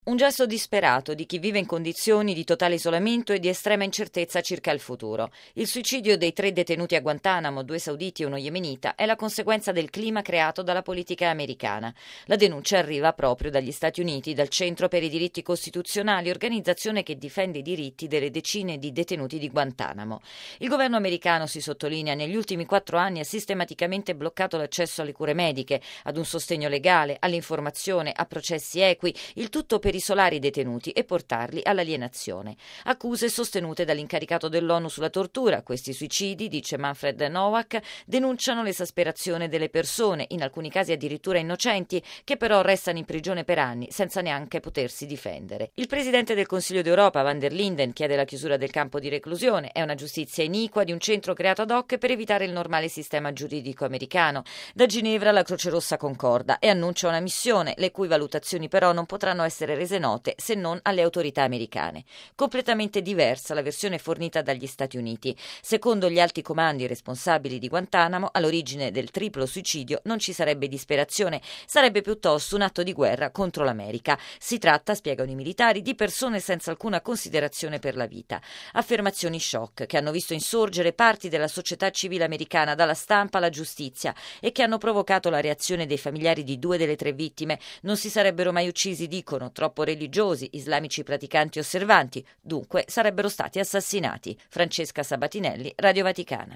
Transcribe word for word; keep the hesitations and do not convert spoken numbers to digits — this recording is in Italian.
Un gesto disperato di chi vive in condizioni di totale isolamento e di estrema incertezza circa il futuro. Il suicidio dei tre detenuti a Guantanamo, due sauditi e uno yemenita, è la conseguenza del clima creato dalla politica americana. La denuncia arriva proprio dagli Stati Uniti, dal Centro per i diritti costituzionali, organizzazione che difende i diritti delle decine di detenuti di Guantanamo. Il governo americano, si sottolinea, negli ultimi quattro anni ha sistematicamente bloccato l'accesso alle cure mediche, ad un sostegno legale, all'informazione, a processi equi, il tutto per isolare i detenuti e portarli all'alienazione. Accuse sostenute dall'incaricato dell'ONU sulla tortura. Questi suicidi, dice Manfred Nowak, denunciano l'esasperazione delle persone, in alcuni casi addirittura innocenti, che però restano in prigione per anni senza neanche potersi difendere. Il presidente del Consiglio d'Europa, van der Linden, chiede la chiusura del campo di reclusione. È una giustizia iniqua di un centro creato ad hoc per evitare il normale sistema giuridico americano. Da Ginevra la Croce Rossa concorda e annuncia una missione, le cui valutazioni però non potranno essere rese note se non alle autorità americane. Completamente diversa la versione fornita dagli Stati Uniti. Secondo gli alti comandi responsabili di Guantanamo, all'origine del triplo suicidio non ci sarebbe disperazione, sarebbe piuttosto un atto di guerra contro l'America. Si tratta, spiegano i militari, di persone senza alcuna considerazione per la vita. Affermazioni shock che hanno visto insorgere parti della società civile americana, dalla stampa alla giustizia, e che hanno provocato la reazione dei familiari di due delle tre vittime. Non si sarebbero mai uccisi, dicono, troppo religiosi, islamici praticanti osservanti, dunque sarebbero stati assassinati. Francesca Sabatinelli, Radio Vaticana.